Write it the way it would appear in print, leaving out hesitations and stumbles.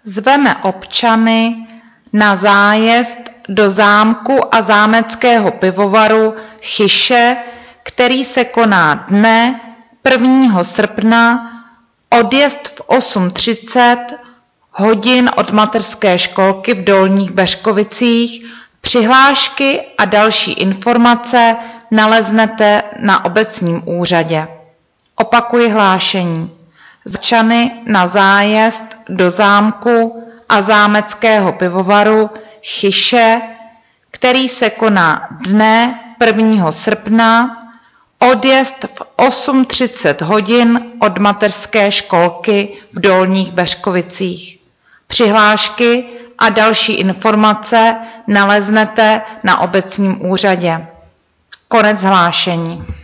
Zveme občany na zájezd do zámku a zámeckého pivovaru Chyše, který se koná dne 1. srpna, odjezd v 8:30 hodin od mateřské školky v Dolních Beřkovicích. Přihlášky a další informace naleznete na obecním úřadě. Opakuji hlášení. Občany na zájezd do zámku a zámeckého pivovaru Chyše, který se koná dne 1. srpna, odjezd v 8:30 hodin od mateřské školky v Dolních Beřkovicích. Přihlášky a další informace naleznete na obecním úřadě. Konec hlášení.